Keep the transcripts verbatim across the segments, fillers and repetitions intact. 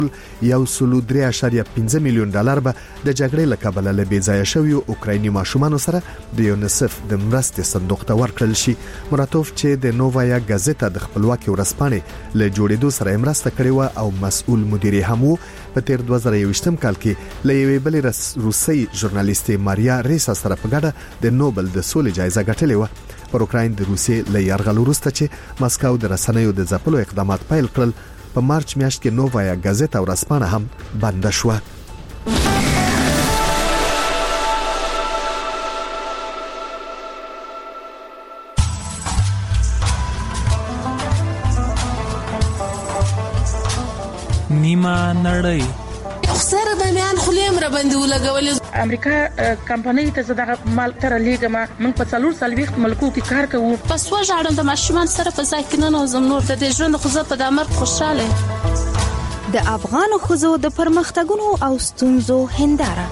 یو سلو درې اعشاریه پنځه میلیون ډالر به د جګړې له کبله له بېځایه شویو اوکرایني ماشومانو سره د یونیسف د مرستې صندوق ته ورکړل شي. مراتوف چې د نووایا غازټا د خپلواکي ورځپاڼې له جوړېدو سره مرسته کړې و او مسؤل مدیر هم وو، په تیر دوه زره یوویشتم کال کې له یوې بلې روسي ژورنالیستې ماریا ریسا سره په ګډه د نوبل د سولې جایزه ګټلې و. پر اوکراین د روسیې له یرغل وروسته چې مسکو د رسنیو د ځپلو اقدامات پیل کړل، په مارچ میاشت کې نووایا غازټا ورځپاڼه هم بند شوه. نیمه نړۍ سره د میان خلیم را باندې ولګولې. امریکا کمپنۍ ته زړه مال تر لیګه ما من په څلور سال وخت ملکو کې کار کوم. پس وژاړم د ماشومان سره په ځای کې نه نوزم نور د ژوند خو زه په دمر خوشاله. د افغان خزو د پرمختګونو او ستونزو هنداره.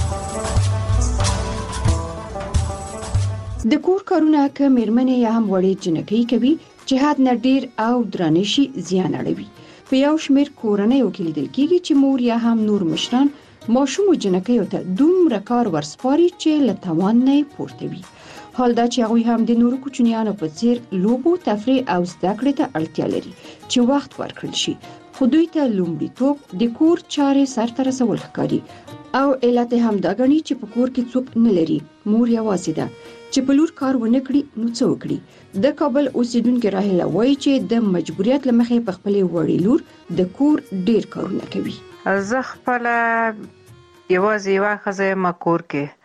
د کور کارونه که میرمنې یا هم وړې جنکۍ کوي جهاد نډیر او درنشي زیان اړوي. په یو شمېر کورنۍ وکیل کېږي چې مور یا هم نور مشران ماشوم جنکیو ته دومره کار ورسپاري چې له توان نه پورته وي. حال دا چې هغه هم د نورو کوچنیانو په څیر لوبو، تفریح او زده کړې ته اړتیا لري چې وخت ورکړل شي. خو دوی ته لومړیتوب د کور چارې سرته رسول ښکاري او علت هم دا غني چې په کور کې څوک نه لري، مور یوازې ده چې په لور کار ونه کړي نو څه وکړي. د کابل اوسیدونکو راهله وایي چې د مجبوریت لمخې په خپل وړي لور د کور ډیر کارونه کوي. زه خپل یوازې یو خزه ما کور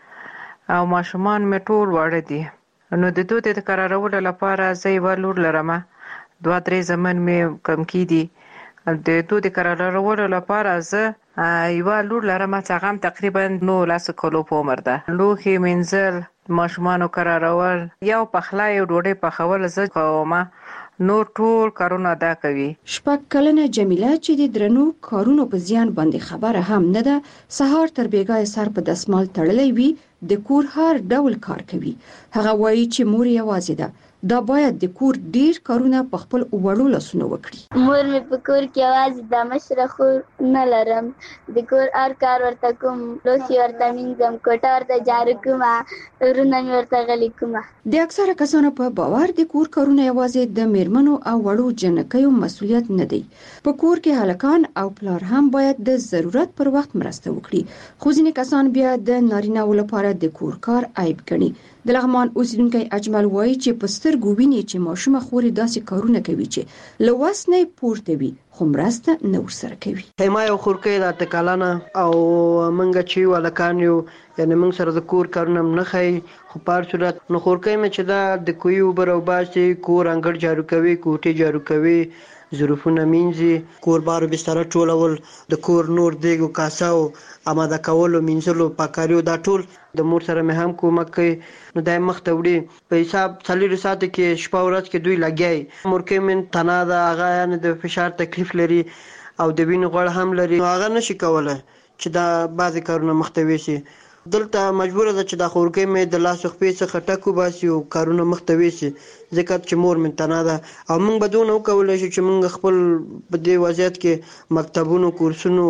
کې او ماشومان مې ټول وړه دي، نو د دوی د قرارولو لپاره زه یو لور لرم. دوه درې زمن مې کم کیدي د دوی د قرارولو لپاره زه یو لور لرم چې هغه تقریبا نو لاس کولو په عمر ده. لوخي منزل ماشومانو قرارول یو پخلا یو ډوډۍ پخول زه کومه، نور ټول کارونه ادا کوي. شپږ کلنه جمیله چې د درنو کارونو په زیان باندې خبره هم نه ده، سهار تر بیګای سر په دسمال تړلې وي، د کور هر ډول کار کوي. هغه وایي چې مور یوازې ده، دا باید د کور ډیر کارونه په خپل وړو لاسونو وکړي. مور مې په کور کې یوازې د مشره خور نه لرم، د کور هر کار ورته کوم، لوښي ورته مینځم، کوټه ورته جارو کوم، ورونه مې ورته غلي کوم. د اکثره کسانو په باور د کور کارونه یوازې د میرمنو او وړو جنکیو مسؤلیت نه دی. په کور کې هلکان او پلار هم باید د ضرورت پر وخت مرسته وکړي، خو ځینې کسان بیا د نارینه‌و لپاره د کور کار عیب ګڼي. د لغمان اوسیدونکو اجمل وایي چې په سترګو ویني چې ماشومه خوري داسې کارونه کوي چې له وس نه پورته وي، خو مرسته نه ورسره کوي. ما یو خورکۍ د اته کلنه او منګه چې ولکان یو یعنی موږ سره د کور کارونه نه خي، خو په صورت نو خورکۍ مې چې دا د کوی وبر او باسي، کور انګړ جارو کوي، کوټه جارو کوي، ظروفونه مینځي، کور بار بستر ټولول، د کور نور دیګو کاساو اماده کولو، مینځلو، پاکاریو، دا ټول د مور سره مې هم کومک کوي. نو دای مخته وړي په حساب څلور ساعت کې شپه ورځ کې دوی لګي. مورکې من تنا دا هغه یعنی د فشار تکلیف لري او د وینې غوړ هم لري، هغه نشي کولای چې دا بعضی کارونه مختوي شي. دلته مجبور ده چې د خورکې مې د لاس خپې څخه ټکو باسي او کارونه مختوي شي، ځکه چې مور من تنا ده او موږ بدون او کولای شي چې موږ خپل په دې وضعیت کې مکتبونو، کورسونو،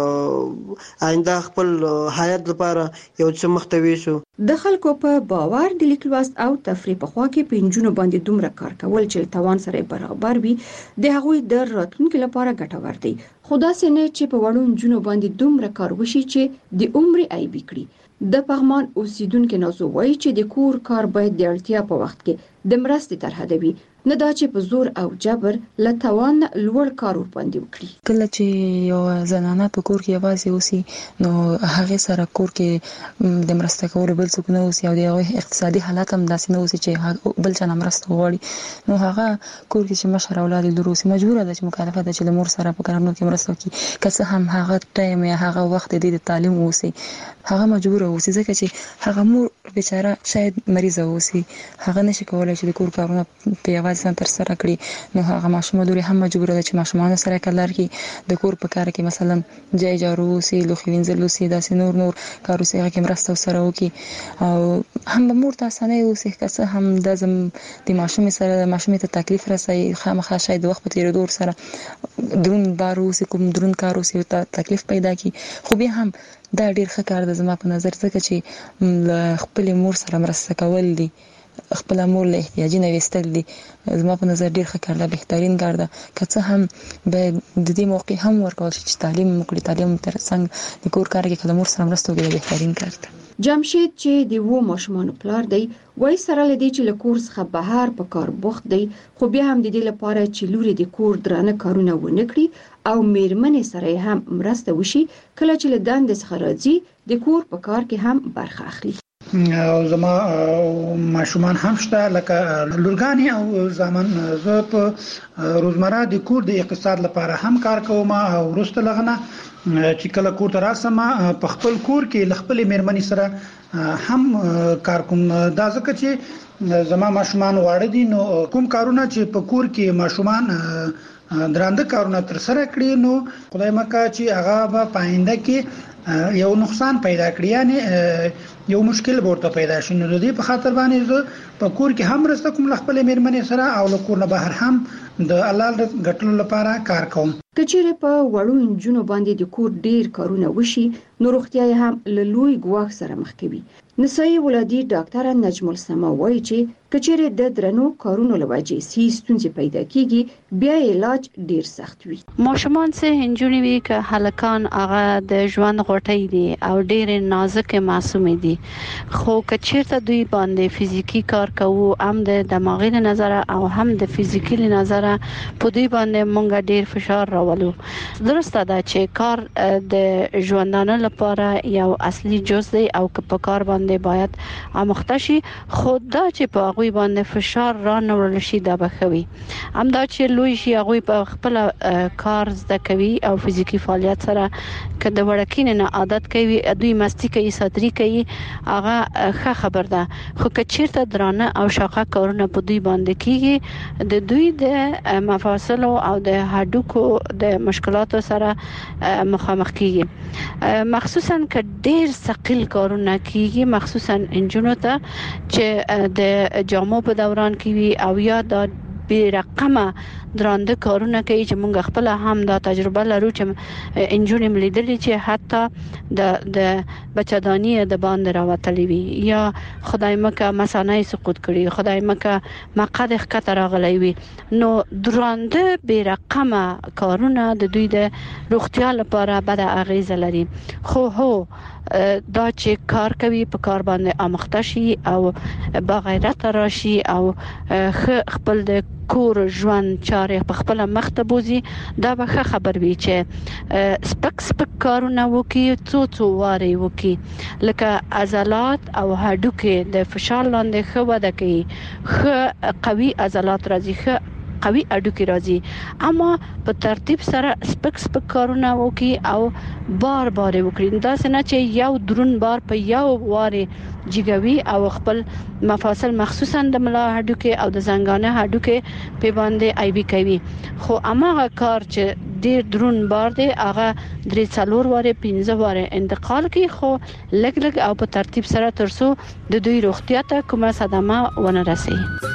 آینده خپل حیات لپاره یو څه مختوي شو. د خلکو په باور د لیک لوست او تفریح په خوا کې پنځونو باندې دومره کار کول چې توان سره برابر وي د هغوی د راتلونکو لپاره ګټور دی. خدا سي نه چې په وړو نجونو باندې دومره کار وشي چې د عمر عیب کړي. د پغمان اوسیدونکو نازو وایي چې د کور کار باید د اړتیا په وخت کې د مرستې تر حد وي، نه دا چې په زور او جبر له توان لوړ کار ور باندې وکړي. کله چې یو زنانه په کور کې یوازې اوسي نو هغه سره کور کې د مرسته کولو بل څوک نه اوسي او د اقتصادي حالت هم داسې نه اوسي چې بل چا نه مرسته وغواړي، نو هغه کور کې چې مشر اولاد لري اوسي مجبوره ده چې مکلفه ده چې د مور سره په کارونو کې مرسته وکړي. که څه هم هغه ټایم یا هغه وخت د تعلیم اوسي هغه مجبوره اوسي، ځکه چې هغه مور بیچاره شاید مریضه اوسي، هغه نشي کولای چې د کور کارونه په یوازې تر سره کړي نو هغه ماشوم لوري هم مجبور ده چې ماشومان سره کلر کې د کور په کار کې مثلا جای جارو سي لوخي وینځل سي داسې نور نور کارو سي هغه کې مرسته سره وکي او هم مور تاسو نه اوسې که هم د زم د ماشوم سره ماشوم ته تکلیف راسي خامخا شاید وخت په تیر دور سره درون بارو سي کوم درون کارو سي ته تکلیف پیدا کی خو به هم دا ډیر ښه کار ده زما په نظر ځکه چې خپل مور سره مرسته کول دي خپل مور له احتیاجي نه وستل دي زما په نظر ډیر ښه کار ده بهترین کار ده که څه هم به د دې موقع هم ورکول شي چې تعلیم وکړي تعلیم تر څنګه د کور کار کې کله مور سره مرسته وکړي بهترین کار ده. جمشید چې د وو ماشومان پلار دی وای سره لدی چې له کور څخه بهر په کار بوخت دی خو بیا هم د دې لپاره چې لوري د کور درانه کارونه ونه کړي او میرمنې سره هم مرسته وشي کله چې له دند څخه راځي د کور په کار کې هم برخه اخلي. او زما ماشومان هم شته لکه لورګانی او زامن زه په روزمره د کور د اقتصاد لپاره هم کار کوم او ورسته لغنه چې کله کور ته راسم په خپل کور کې خپل میرمنې سره هم کار کوم دا ځکه چې زما ماشومان واړه دي نو کوم کارونه چې په کور کې ماشومان درانده کارونه تر سره کړی نو خدای مکه چې هغه په پاینده کې یو نقصان پیدا کړی یعنی یو مشکل ورته پیدا شي نو د دې په خاطر باندې زه په کور کې هم رسته کوم خپل میرمنې سره او له کور نه بهر هم د الله ګټلو لپاره کار کوم. کچېره په وړو انجونو باندې د کور ډیر کارونه وشي نو روغتیا هم له لوی ګواښ سره مخ کوي. نسایي ولادي ډاکټر نجم السما وایي چې کچېره د درنو کارونو لوجې سي ستونزې پیدا کیږي بیا علاج ډیر سخت وي. ماشومان سه انجونی وی که هلکان هغه د ژوند غټي دي او ډیر نازک معصوم دي خو کچېرته دوی باندې فزیکی کار کوو هم د دماغي نظر او هم د فزیکی نظر په دوی باندې مونږ ډیر فشار راولو. درسته ده چې کار د ژوندانه لپاره یو اصلي جز دی او که په کار باندې باید آموخته شي خو دا چې په هغه باندې فشار را نورل شي دا بخوي هم دا چې لوی شي هغه په خپل کار زده کوي او فزیکی فعالیت سره که د وړکین نه عادت کوي دوی مستی کوي ساتري کوي هغه ښه خبر ده خو که چیرته درانه او شاقه کارونه په دوی باندې کیږي د دوی د مفاصل او د هډوکو د مشکلاتو سره مخامخ کیږي مخصوصا که ډیر ثقيل کارونه کیږي مخصوصا انجونو ته چې د جامو په دوران کې وي او یا د بی رقمه درانده کارونه کوي چې موږ خپل هم دا تجربه لرو چې انجونې ملیدلې چې حتی د د بچدانی د باندې راوتلې وي یا خدای مکه مسانه سقوط کړي خدای مکه مقد خطر راغلی وي نو درانده بی رقمه کارونه د دوی د روغتیا لپاره بد اغیزه لري خو هو دا چې کار کوي په کار باندې آموخته شي او با غیرت راشي او خپل د کور ژوند چارې په خپل مخته بوزي دا به خبر وي چې سپک سپک کارونه وکي څو څو واره وکي لکه عضلات او هډوکي د فشار لاندې خو وده کوي خو قوي عضلات راځي خو قوي اډوکی راځي اما په ترتیب سره سپک سپک کارونه وکي او بار بار وکړي دا څنګه چې یو درون بار په یو واره جګوي او خپل مفاصل مخصوصا د ملا هډوکی او د زنګانه هډوکی په باندې ای بي کوي خو اماغه کار چې ډیر درون بار دی هغه درې څلور واره پنځه واره انتقال کوي خو لګ لګ او په ترتیب سره ترسو د دوی روغتیا ته کومه صدمه ونه رسي.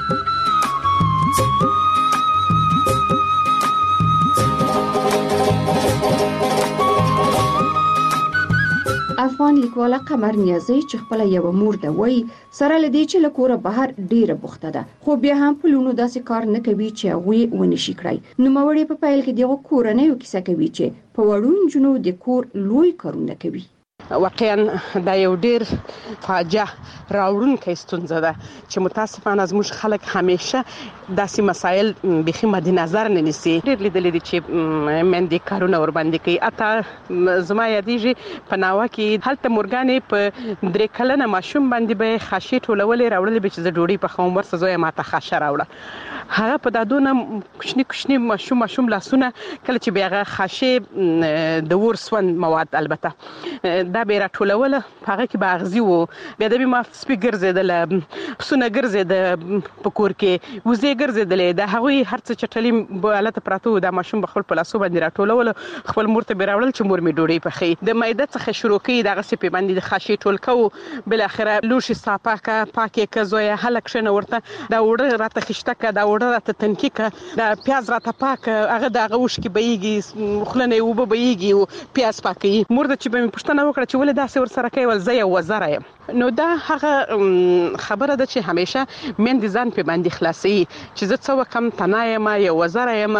افغان لیکواله قمر نیازی چې خپل یو مور ده وای سره لدی چې له کوره بهر ډیره بوخته ده خو بیا هم په لونو داسې کار نه کوي چې هغه ونشي کړای نو موري په پایل کې دغه کورنۍ کیسه کوي چې په وړو جنو د کور لوی کارونه کوي واقعا دا یو ډیر فاجعه راوړونکې ستونزه ده چې متاسفانه زموږ خلک همیشه داسې مسایل بخي مد نظر نه نیسي ډیر لیدل دي چې مندې کارونه ور باندې کوي اته زما یادېږي په ناوه کې هلته مورګانې په درې کلنه ماشوم باندې به خاصې ټولولې راوړلې به چې د ډوډۍ په خوم ورسره زوی ماته خاصه راوړه هغه په دادونه کوچني کوچني ماشوم ماشوم لاسونه کله چې بیا خاشه د ورسون مواد البته دا به راټولول هغه کې باغزي وو بیا د ما سپیکر زیدل پسونه ګرځید په کور کې وزې ګرځیدلې د هغوی هرڅه چټلي بالته پراته د ماشوم بخل په لاسو باندې راټولول خپل مور ته بیراول چې مور می ډوډۍ پخې د مایده څخه شروع کړي دغه سپې باندې د خاشه ټول کو بل اخره لوشي صاپاکه پاکه کزویا هلک شنه ورته دا وړه راته خشته کا دا وړه راته تنکی کا دا پیاز راته پاک هغه دغه وش کې بېږي خلنه وب بېږي او پیاز پاکي مور د چې به پښتنه وکړه چې ولې داسې ور سره کوي ول زه یو وزره نو دا هغه خبره ده چې همیشه من دي ځان په باندې خلاصي چې زه څو کم تنایم ما یو وزره یم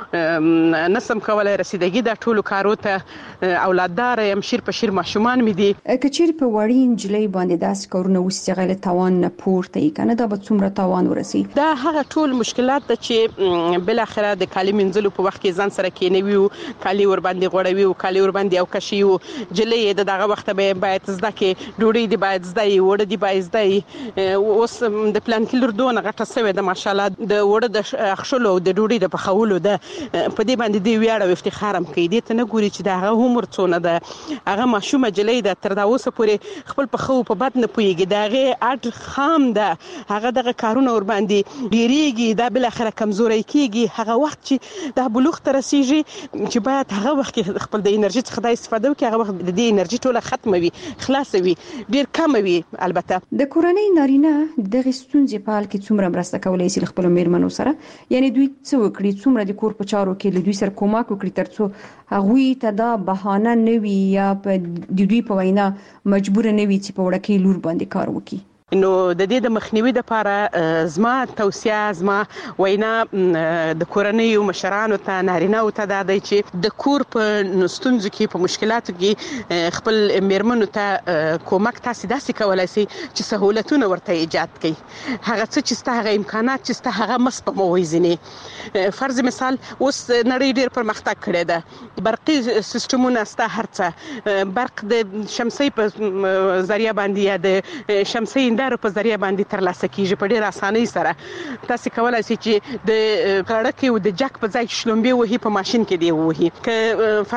نسم کولای رسیدګي د ټولو کارو ته اولاددار يم شیر په شیر ماشومان مې دي کچیر په وړي انجلۍ باندې داس کارونه وسیغله توان نه پورته کنه دا به څومره توان ورسي دا هغه ټول مشکلات چې بل اخره د کالی منځلو په وخت کې ځان سره کېنوي او کالی ور باندې غوړوي او کالی ور باندې او کشي او جلې د دغه وخت به باید زده کې ډوډۍ دی باید زده وړ دی باید زده اوس د پلان کې لور دونه غټه سوي د ماشالله د وړ د اخښلو د ډوډۍ د پخولو د په دې باندې دی ویاړ او افتخارم کوي دې ته نه ګوري چې دا هغه عمر څونه ده هغه ماشومه جلې د تر دا اوسه پورې خپل په خو په بد نه پويږي داغه اډ خام ده هغه دغه کارونه ور باندې ډیریږي دا بل اخره کمزوري کیږي هغه وخت چې دا بلوغ تر رسیږي چې باید هغه وخت خپل د انرژي څخه د استفاده وکړي هغه وخت د دې انرژي ټوله ختمه وي خلاصوي ډیر کم وي البته د کورنۍ نارینه دغه ستونزې په حل کې څومره مرسته کولای شي خپل میرمنو سره یعنی دوی څه وکړي څومره د کور په چارو کې له دوی سره کومک وکړي ترڅو هغه ته دا بهانه نه وي یا په د دوی په وینا مجبور نه وي چې په وړکې لور باندې کار وکړي نو د دې د مخنیوي لپاره زما توصيه زما وینا د کورنۍ مشرانو ته نارینه او ته د چې د کور په نستونځ کې په مشکلاتو کې خپل میرمنو ته کومک تاسو داسې کولای شي چې سہولتونه ورته ایجاد کړي هغه څه چې ستاسو امکانات چې ستاسو هغه مس په موازنه فرض مثال اوس نړۍ ډیر پرمختګ کړی ده برقي سیستمونه ستاسو هرڅه برق د شمسي په ذریعہ باندې یا د شمسي دارو په ذریعہ باندې ترلاسه کیږي په ډیر اسانۍ سره تاسو کولای شئ چې د کړکۍ او د جک په ځای شلومبي وهي په ماشين کې دی وهي ک